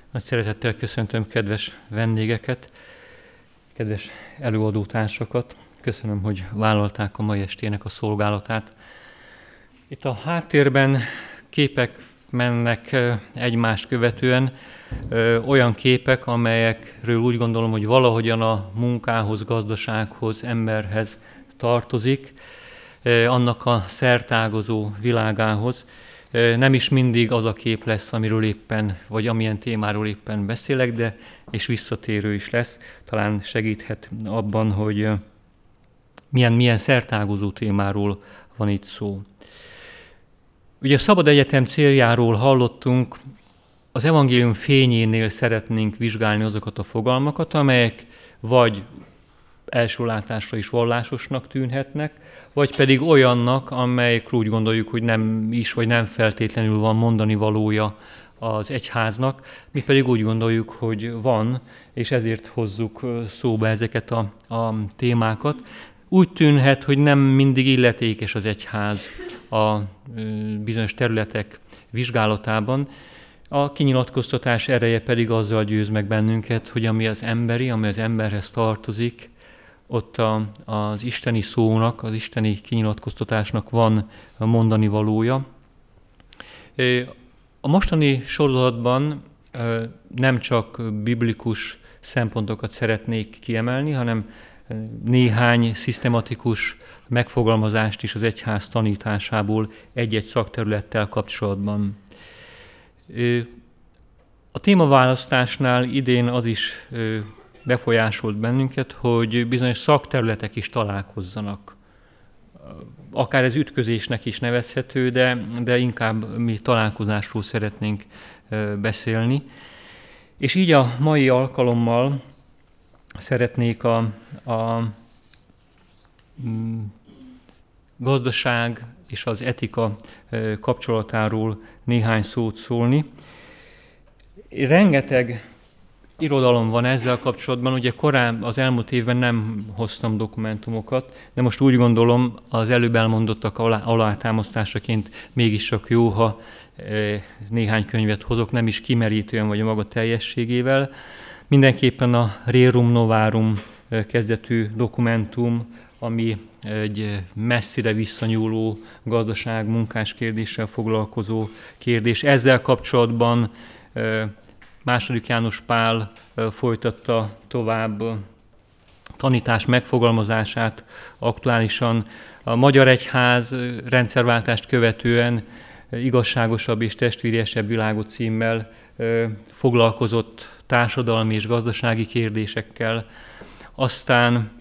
Nagy szeretettel köszöntöm kedves vendégeket, kedves előadótársakat. Köszönöm, hogy vállalták a mai estének a szolgálatát. Itt a háttérben képek mennek egymást követően, olyan képek, amelyekről úgy gondolom, hogy valahogyan a munkához, gazdasághoz, emberhez tartozik, annak a szertágazó világához. Nem is mindig az a kép lesz, amiről éppen, vagy amilyen témáról éppen beszélek, de és visszatérő is lesz. Talán segíthet abban, hogy milyen szertágazó témáról van itt szó. Ugye a Szabad Egyetem céljáról hallottunk, az evangélium fényénél szeretnénk vizsgálni azokat a fogalmakat, amelyek vagy első látásra is vallásosnak tűnhetnek, vagy pedig olyannak, amelyekről úgy gondoljuk, hogy nem is, vagy nem feltétlenül van mondani valója az egyháznak, mi pedig úgy gondoljuk, hogy van, és ezért hozzuk szóba ezeket a témákat. Úgy tűnhet, hogy nem mindig illetékes az egyház a bizonyos területek vizsgálatában, a kinyilatkoztatás ereje pedig azzal győz meg bennünket, hogy ami az emberi, ami az emberhez tartozik, ott az isteni szónak, az isteni kinyilatkoztatásnak van mondani valója. A mostani sorozatban nem csak biblikus szempontokat szeretnék kiemelni, hanem néhány szisztematikus megfogalmazást is az egyház tanításából egy-egy szakterülettel kapcsolatban. A témaválasztásnál idén az is befolyásolt bennünket, hogy bizonyos szakterületek is találkozzanak. Akár ez ütközésnek is nevezhető, de inkább mi találkozásról szeretnénk beszélni. És így a mai alkalommal szeretnék a gazdaság és az etika kapcsolatáról néhány szót szólni. Rengeteg irodalom van ezzel kapcsolatban, ugye korábban az elmúlt évben nem hoztam dokumentumokat, de most úgy gondolom az előbb elmondottak alátámasztásaként mégis csak jó, ha néhány könyvet hozok, nem is kimerítően vagy a maga teljességével. Mindenképpen a Rerum Novarum kezdetű dokumentum, ami egy messzire visszanyúló gazdaság, munkás kérdéssel foglalkozó kérdés. Ezzel kapcsolatban II. János Pál folytatta tovább tanítás megfogalmazását aktuálisan. A Magyar Egyház rendszerváltást követően igazságosabb és testvériesebb világot címmel foglalkozott társadalmi és gazdasági kérdésekkel. Aztán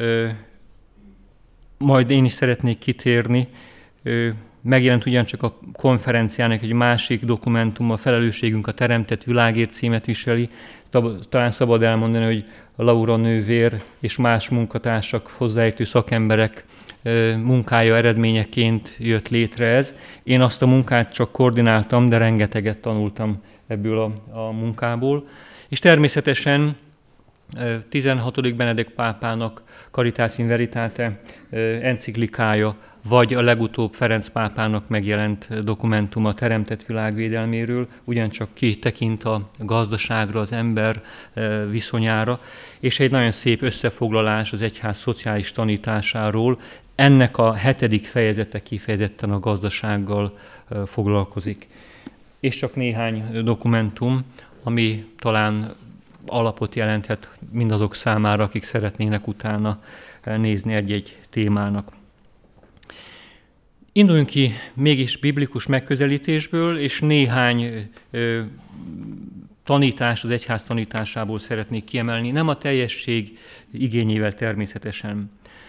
majd én is szeretnék kitérni, megjelent ugyancsak a konferenciának egy másik dokumentum, a Felelősségünk a teremtett világért címet viseli. Talán szabad elmondani, hogy a Laura nővér és más munkatársak, hozzáértő szakemberek munkája eredményeként jött létre ez. Én azt a munkát csak koordináltam, de rengeteget tanultam ebből a munkából. És természetesen 16. Benedek pápának Caritas in Veritate enciklikája, vagy a legutóbb Ferenc pápának megjelent dokumentum a teremtett világ védelméről, ugyancsak kitekint a gazdaságra, az ember viszonyára, és egy nagyon szép összefoglalás az egyház szociális tanításáról. Ennek a 7. fejezete kifejezetten a gazdasággal foglalkozik. És csak néhány dokumentum, ami talán alapot jelenthet mindazok számára, akik szeretnének utána nézni egy-egy témának. Induljunk ki mégis biblikus megközelítésből, és néhány tanítást az egyház tanításából szeretnék kiemelni, nem a teljesség igényével természetesen.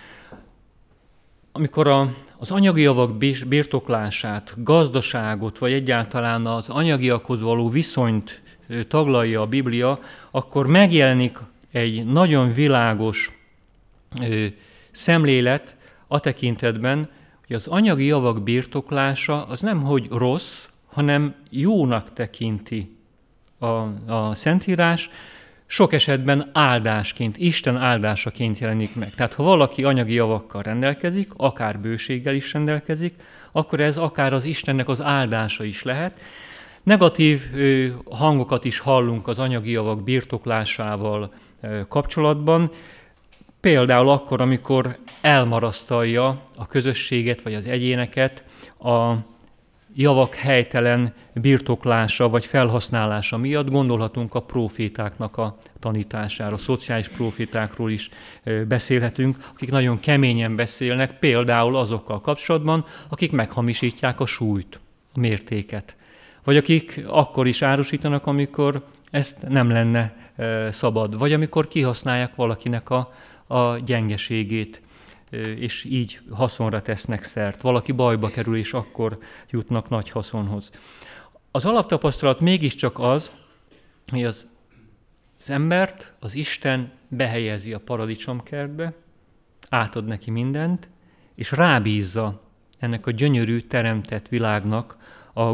Amikor az anyagi javak birtoklását, gazdaságot, vagy egyáltalán az anyagiakhoz való viszonyt taglalja a Biblia, akkor megjelenik egy nagyon világos szemlélet a tekintetben, hogy az anyagi javak birtoklása az nem hogy rossz, hanem jónak tekinti a Szentírás, sok esetben áldásként, Isten áldásaként jelenik meg. Tehát ha valaki anyagi javakkal rendelkezik, akár bőséggel is rendelkezik, akkor ez akár az Istennek az áldása is lehet, Negatív hangokat is hallunk az anyagi javak birtoklásával kapcsolatban, például akkor, amikor elmarasztalja a közösséget vagy az egyéneket a javak helytelen birtoklása vagy felhasználása miatt. Gondolhatunk a prófétáknak a tanítására, a szociális prófétákról is beszélhetünk, akik nagyon keményen beszélnek, például azokkal kapcsolatban, akik meghamisítják a súlyt, a mértéket. Vagy akik akkor is árusítanak, amikor ezt nem lenne szabad, vagy amikor kihasználják valakinek a gyengeségét, és így haszonra tesznek szert. Valaki bajba kerül, és akkor jutnak nagy haszonhoz. Az alaptapasztalat mégiscsak az, hogy az embert az Isten behelyezi a paradicsomkertbe, átad neki mindent, és rábízza ennek a gyönyörű teremtett világnak a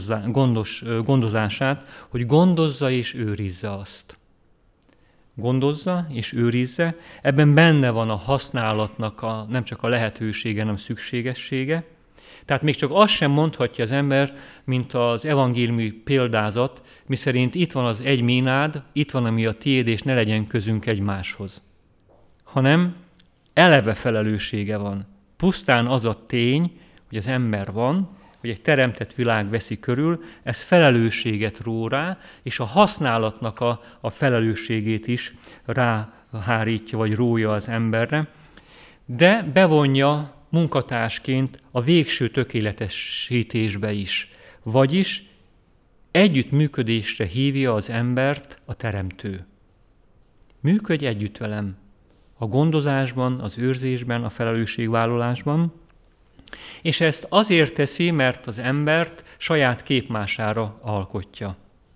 gondozását, hogy gondozza és őrizze azt. Gondozza és őrizze, ebben benne van a használatnak nem csak a lehetősége, hanem szükségessége. Tehát még csak azt sem mondhatja az ember, mint az evangéliumi példázat, miszerint itt van az egy mínád, itt van, ami a tiéd, és ne legyen közünk egymáshoz. Hanem eleve felelőssége van. Pusztán az a tény, hogy az ember van, hogy egy teremtett világ veszi körül, ez felelősséget ró rá, és a használatnak a felelősségét is ráhárítja, vagy rója az emberre, de bevonja munkatársként a végső tökéletesítésbe is, vagyis együttműködésre hívja az embert a teremtő. Működj együtt velem a gondozásban, az őrzésben, a felelősségvállalásban, és ezt azért teszi, mert az embert saját képmására alkotja.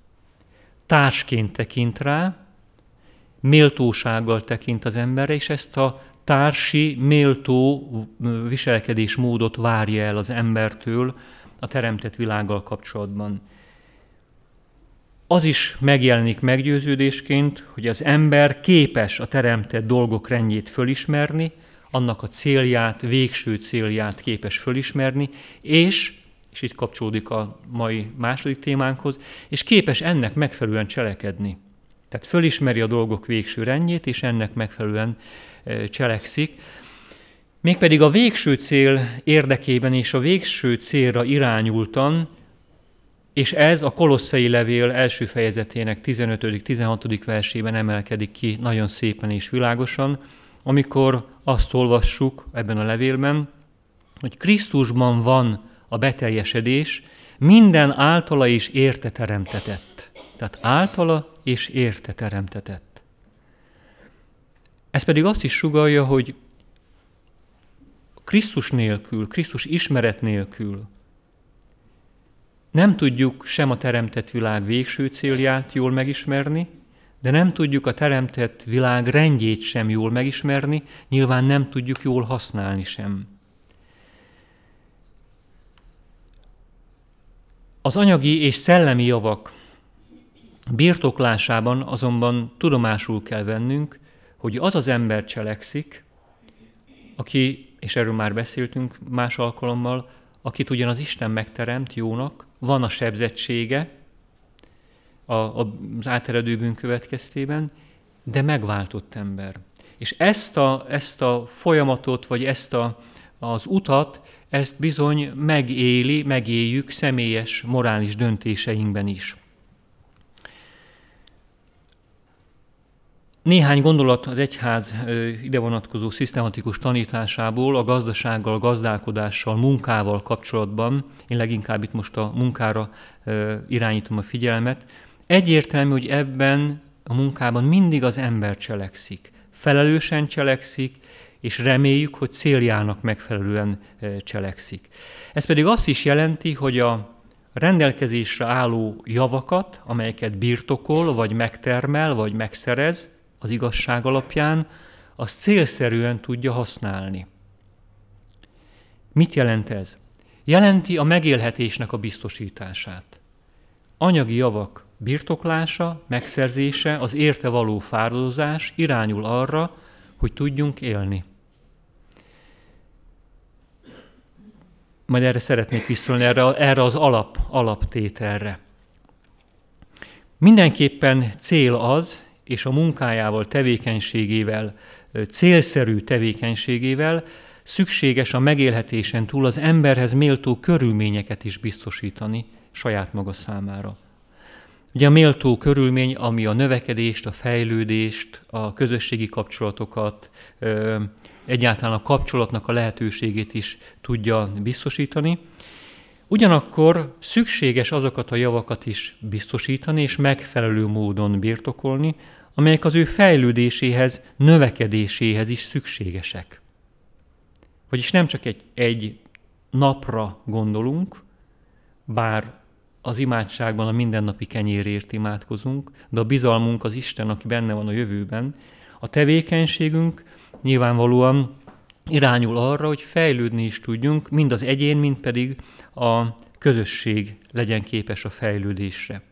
Társként tekint rá, méltósággal tekint az emberre, és ezt a társi, méltó viselkedésmódot várja el az embertől a teremtett világgal kapcsolatban. Az is megjelenik meggyőződésként, hogy az ember képes a teremtett dolgok rendjét fölismerni, annak a célját, végső célját képes fölismerni, és itt kapcsolódik a mai második témánkhoz, és képes ennek megfelelően cselekedni. Tehát fölismeri a dolgok végső rendjét, és ennek megfelelően cselekszik. Mégpedig a végső cél érdekében és a végső célra irányultan, és ez a Kolosszai levél első fejezetének 15.-16. versében emelkedik ki nagyon szépen és világosan, amikor azt olvassuk ebben a levélben, hogy Krisztusban van a beteljesedés, minden általa és érte teremtetett. Tehát általa és érte teremtetett. Ez pedig azt is sugallja, hogy Krisztus nélkül, Krisztus ismeret nélkül nem tudjuk sem a teremtett világ végső célját jól megismerni, de nem tudjuk a teremtett világ rendjét sem jól megismerni, nyilván nem tudjuk jól használni sem. Az anyagi és szellemi javak birtoklásában azonban tudomásul kell vennünk, hogy az az ember cselekszik, aki, és erről már beszéltünk más alkalommal, akit ugyan az Isten megteremt jónak, van a sebzettsége az áteredő bűn következtében, de megváltott ember. És ezt a folyamatot, vagy az utat, ezt bizony megéljük személyes, morális döntéseinkben is. Néhány gondolat az egyház ide vonatkozó szisztematikus tanításából a gazdasággal, gazdálkodással, munkával kapcsolatban, én leginkább itt most a munkára irányítom a figyelmet. Egyértelmű, hogy ebben a munkában mindig az ember cselekszik. Felelősen cselekszik, és reméljük, hogy céljának megfelelően cselekszik. Ez pedig azt is jelenti, hogy a rendelkezésre álló javakat, amelyeket birtokol, vagy megtermel, vagy megszerez az igazság alapján, azt célszerűen tudja használni. Mit jelent ez? Jelenti a megélhetésnek a biztosítását. Anyagi javak birtoklása, megszerzése, az érte való fáradozás irányul arra, hogy tudjunk élni. Majd erre szeretnék visszolni, erre az alaptételre. Mindenképpen cél az, és a munkájával, tevékenységével, célszerű tevékenységével szükséges a megélhetésen túl az emberhez méltó körülményeket is biztosítani saját maga számára. Ugye a méltó körülmény, ami a növekedést, a fejlődést, a közösségi kapcsolatokat, egyáltalán a kapcsolatnak a lehetőségét is tudja biztosítani. Ugyanakkor szükséges azokat a javakat is biztosítani és megfelelő módon birtokolni, amelyek az ő fejlődéséhez, növekedéséhez is szükségesek. Vagyis nem csak egy napra gondolunk, bár az imádságban a mindennapi kenyérért imádkozunk, de a bizalmunk az Isten, aki benne van a jövőben. A tevékenységünk nyilvánvalóan irányul arra, hogy fejlődni is tudjunk, mind az egyén, mind pedig a közösség legyen képes a fejlődésre.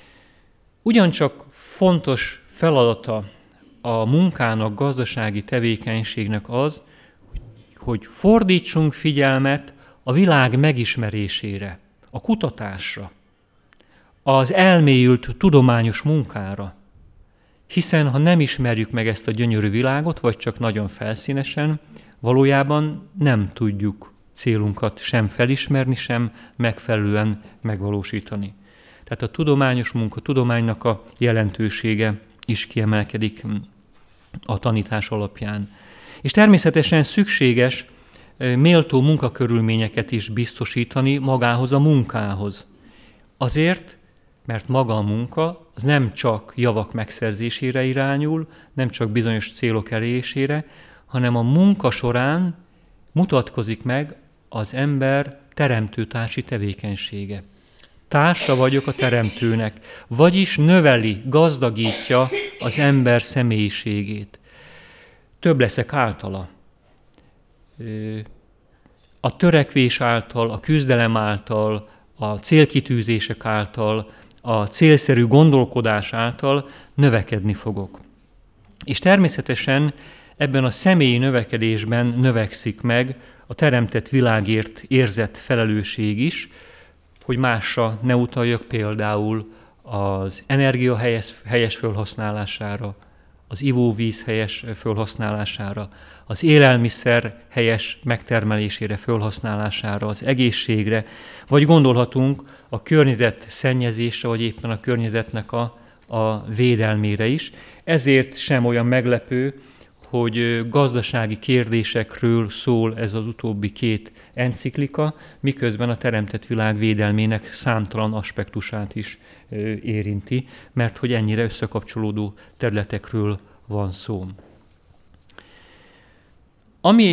Ugyancsak fontos feladata a munkának, gazdasági tevékenységnek az, hogy fordítsunk figyelmet a világ megismerésére, a kutatásra, az elmélyült tudományos munkára. Hiszen ha nem ismerjük meg ezt a gyönyörű világot, vagy csak nagyon felszínesen, valójában nem tudjuk célunkat sem felismerni, sem megfelelően megvalósítani. Tehát a tudományos munka, tudománynak a jelentősége is kiemelkedik a tanítás alapján. És természetesen szükséges méltó munkakörülményeket is biztosítani magához a munkához. Azért, mert maga a munka az nem csak javak megszerzésére irányul, nem csak bizonyos célok elérésére, hanem a munka során mutatkozik meg az ember teremtőtársi tevékenysége. Társa vagyok a teremtőnek, vagyis növeli, gazdagítja az ember személyiségét. Több leszek általa. A törekvés által, a küzdelem által, a célkitűzések által, a célszerű gondolkodás által növekedni fogok. És természetesen ebben a személyi növekedésben növekszik meg a teremtett világért érzett felelősség is, hogy másra ne utaljak, például az energia helyes felhasználására, az ivóvíz helyes felhasználására, az élelmiszer helyes megtermelésére, felhasználására, az egészségre, vagy gondolhatunk a környezet szennyezésre, vagy éppen a környezetnek a védelmére is. Ezért sem olyan meglepő, hogy gazdasági kérdésekről szól ez az utóbbi két enciklika, miközben a teremtett világ védelmének számtalan aspektusát is érinti, mert hogy ennyire összekapcsolódó területekről van szó. Ami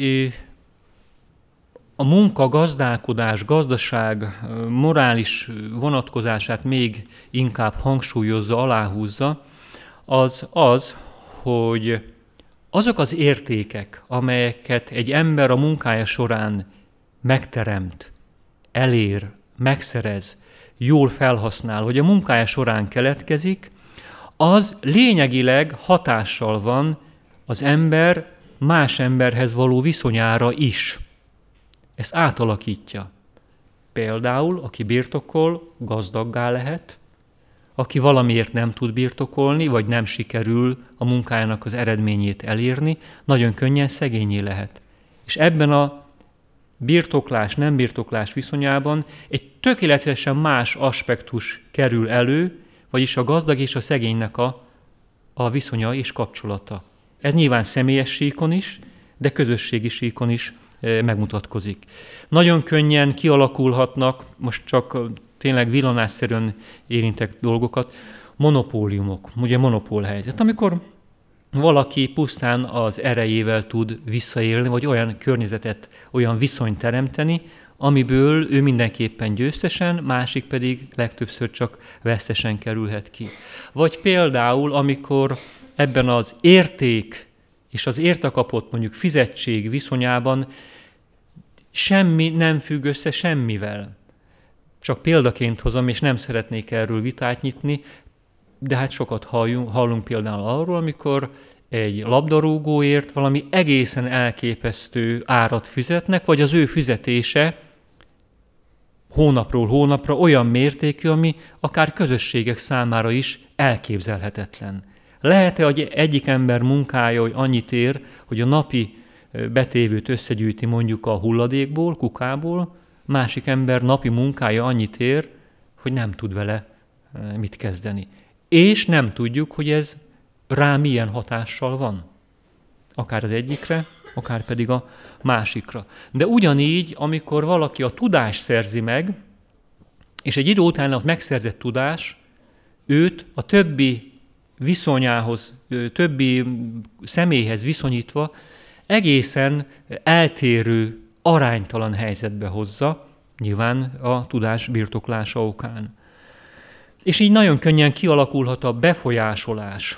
a munka, gazdálkodás, gazdaság morális vonatkozását még inkább hangsúlyozza, aláhúzza, az, hogy azok az értékek, amelyeket egy ember a munkája során megteremt, elér, megszerez, jól felhasznál, vagy a munkája során keletkezik, az lényegileg hatással van az ember más emberhez való viszonyára is. Ezt átalakítja. Például, aki birtokol, gazdaggá lehet, aki valamiért nem tud birtokolni, vagy nem sikerül a munkájának az eredményét elérni, nagyon könnyen szegénnyé lehet. És ebben a birtoklás-nem birtoklás viszonyában egy tökéletesen más aspektus kerül elő, vagyis a gazdag és a szegénynek a viszonya és kapcsolata. Ez nyilván személyes síkon is, de közösségi síkon is megmutatkozik. Nagyon könnyen kialakulhatnak, most csak tényleg villanásszerűen érintek dolgokat, monopóliumok, ugye monopólhelyzet, amikor valaki pusztán az erejével tud visszaélni, vagy olyan környezetet, olyan viszonyt teremteni, amiből ő mindenképpen győztesen, másik pedig legtöbbször csak vesztesen kerülhet ki. Vagy például, amikor ebben az érték és az érte kapott mondjuk fizetség viszonyában semmi nem függ össze semmivel. Csak példaként hozom, és nem szeretnék erről vitát nyitni, de hát sokat hallunk például arról, amikor egy labdarúgóért valami egészen elképesztő árat fizetnek, vagy az ő fizetése hónapról hónapra olyan mértékű, ami akár közösségek számára is elképzelhetetlen. Lehet-e, hogy egyik ember munkája, hogy annyit ér, hogy a napi betévőt összegyűjti mondjuk a hulladékból, kukából, másik ember napi munkája annyit ér, hogy nem tud vele mit kezdeni. És nem tudjuk, hogy ez rá milyen hatással van. Akár az egyikre, akár pedig a másikra. De ugyanígy, amikor valaki a tudást szerzi meg, és egy idő után a megszerzett tudás őt a többi viszonyához, többi személyhez viszonyítva egészen eltérő, aránytalan helyzetbe hozza, nyilván a tudás birtoklása okán. És így nagyon könnyen kialakulhat a befolyásolás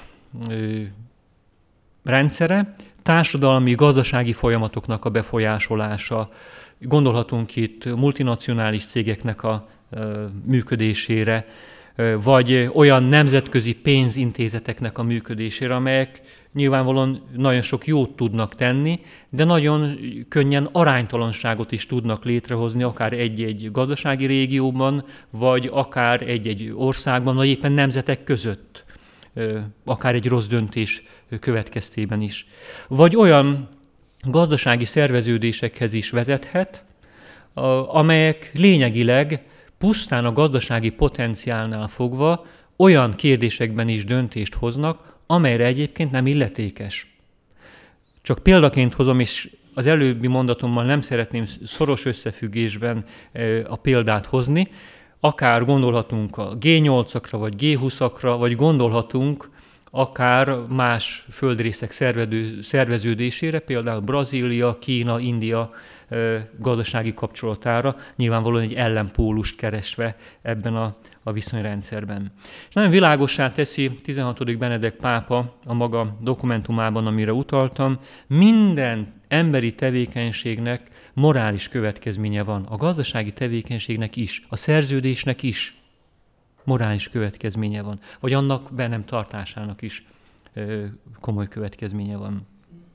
rendszere, társadalmi, gazdasági folyamatoknak a befolyásolása. Gondolhatunk itt multinacionális cégeknek a működésére, vagy olyan nemzetközi pénzintézeteknek a működésére, amelyek nyilvánvalóan nagyon sok jót tudnak tenni, de nagyon könnyen aránytalanságot is tudnak létrehozni, akár egy-egy gazdasági régióban, vagy akár egy-egy országban, vagy éppen nemzetek között, akár egy rossz döntés következtében is. Vagy olyan gazdasági szerveződésekhez is vezethet, amelyek lényegileg pusztán a gazdasági potenciálnál fogva olyan kérdésekben is döntést hoznak, amelyre egyébként nem illetékes. Csak példaként hozom, és az előbbi mondatommal nem szeretném szoros összefüggésben a példát hozni, akár gondolhatunk a G8-akra, vagy G20-akra, vagy gondolhatunk akár más földrészek szerveződésére, például Brazília, Kína, India gazdasági kapcsolatára, nyilvánvalóan egy ellenpólust keresve ebben a viszonyrendszerben. És nagyon világossá teszi 16. Benedek pápa a maga dokumentumában, amire utaltam, minden emberi tevékenységnek morális következménye van. A gazdasági tevékenységnek is, a szerződésnek is morális következménye van, vagy annak be nem tartásának is komoly következménye van.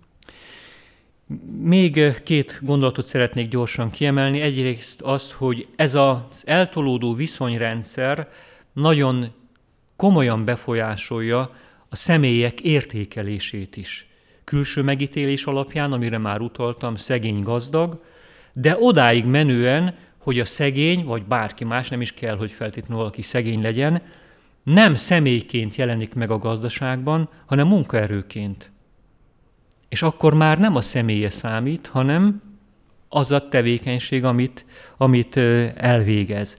Még két gondolatot szeretnék gyorsan kiemelni. Egyrészt azt, hogy ez az eltolódó viszonyrendszer nagyon komolyan befolyásolja a személyek értékelését is. Külső megítélés alapján, amire már utaltam, szegény-gazdag, de odáig menően, hogy a szegény, vagy bárki más, nem is kell, hogy feltétlenül valaki szegény legyen, nem személyként jelenik meg a gazdaságban, hanem munkaerőként. És akkor már nem a személye számít, hanem az a tevékenység, amit elvégez.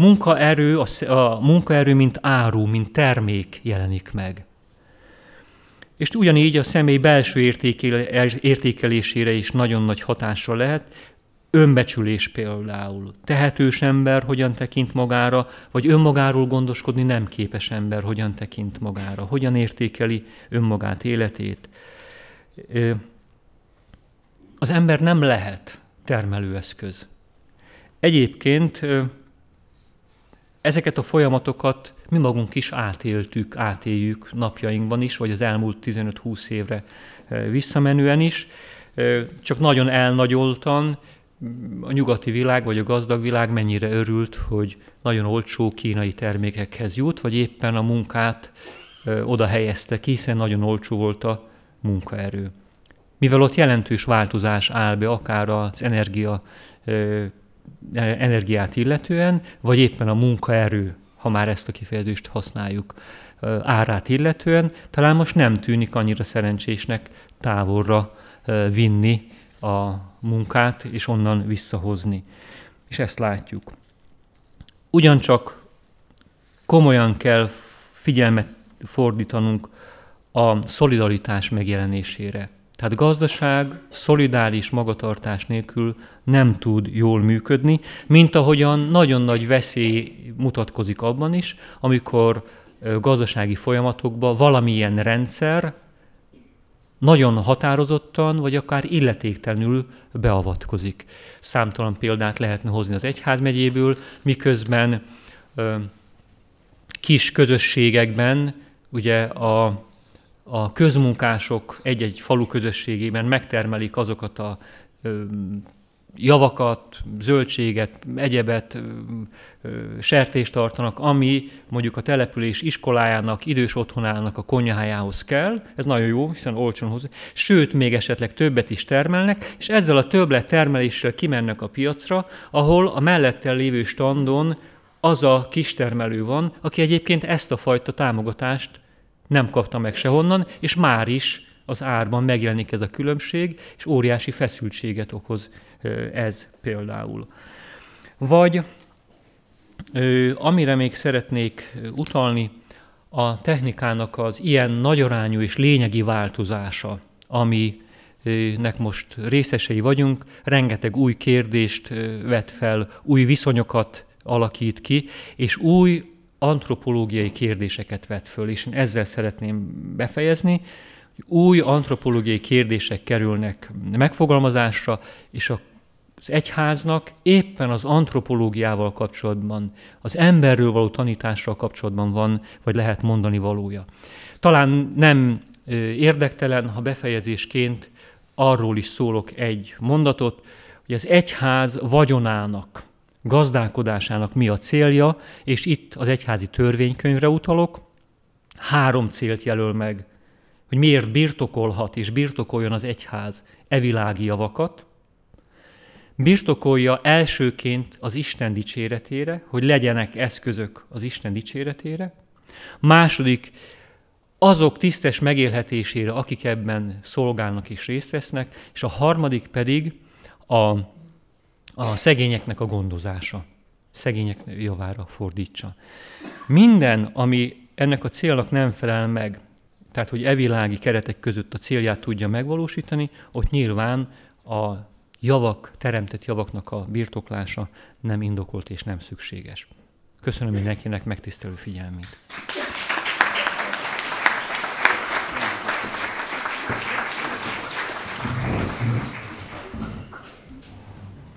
A munkaerő, mint áru, mint termék jelenik meg. És ugyanígy a személy belső értékelésére is nagyon nagy hatással lehet. Önbecsülés például. Tehetős ember hogyan tekint magára, vagy önmagáról gondoskodni nem képes ember hogyan tekint magára, hogyan értékeli önmagát, életét. Az ember nem lehet termelőeszköz. Egyébként ezeket a folyamatokat mi magunk is átéljük napjainkban is, vagy az elmúlt 15-20 évre visszamenően is, csak nagyon elnagyoltan. A nyugati világ, vagy a gazdag világ mennyire örült, hogy nagyon olcsó kínai termékekhez jut, vagy éppen a munkát oda helyezte ki, hiszen nagyon olcsó volt a munkaerő. Mivel ott jelentős változás áll be, akár az energiát illetően, vagy éppen a munkaerő, ha már ezt a kifejezést használjuk, árát illetően, talán most nem tűnik annyira szerencsésnek távolra vinni a munkát, és onnan visszahozni. És ezt látjuk. Ugyancsak komolyan kell figyelmet fordítanunk a szolidaritás megjelenésére. Tehát gazdaság szolidáris magatartás nélkül nem tud jól működni, mint ahogyan nagyon nagy veszély mutatkozik abban is, amikor gazdasági folyamatokban valamilyen rendszer nagyon határozottan, vagy akár illetéktelenül beavatkozik. Számtalan példát lehetne hozni az egyházmegyéből, miközben kis közösségekben, ugye a közmunkások egy-egy falu közösségében megtermelik azokat a javakat, zöldséget, egyebet, sertést tartanak, ami mondjuk a település iskolájának, idős otthonának a konyhájához kell. Ez nagyon jó, hiszen olcsón hozzá. Sőt, még esetleg többet is termelnek, és ezzel a többlet termeléssel kimennek a piacra, ahol a mellettel lévő standon az a kistermelő van, aki egyébként ezt a fajta támogatást nem kapta meg sehonnan, és már is az árban megjelenik ez a különbség, és óriási feszültséget okoz ez például. Vagy amire még szeretnék utalni, a technikának az ilyen nagyarányú és lényegi változása, aminek most részesei vagyunk, rengeteg új kérdést vet fel, új viszonyokat alakít ki, és új antropológiai kérdéseket vet föl, és én ezzel szeretném befejezni. Új antropológiai kérdések kerülnek megfogalmazásra, és az egyháznak éppen az antropológiával kapcsolatban, az emberről való tanítással kapcsolatban van, vagy lehet mondani valója. Talán nem érdektelen, ha befejezésként arról is szólok egy mondatot, hogy az egyház vagyonának, gazdálkodásának mi a célja, és itt az egyházi törvénykönyvre utalok, 3 célt jelöl meg, hogy miért birtokolhat és birtokoljon az egyház evilági javakat. Birtokolja elsőként az Isten dicséretére, hogy legyenek eszközök az Isten dicséretére. Második, azok tisztes megélhetésére, akik ebben szolgálnak és részt vesznek, és a harmadik pedig a szegényeknek a gondozása, szegények javára fordítsa. Minden, ami ennek a célnak nem felel meg, tehát hogy evilági keretek között a célját tudja megvalósítani, ott nyilván a javak, teremtett javaknak a birtoklása nem indokolt és nem szükséges. Köszönöm mindenkinek megtisztelő figyelmét.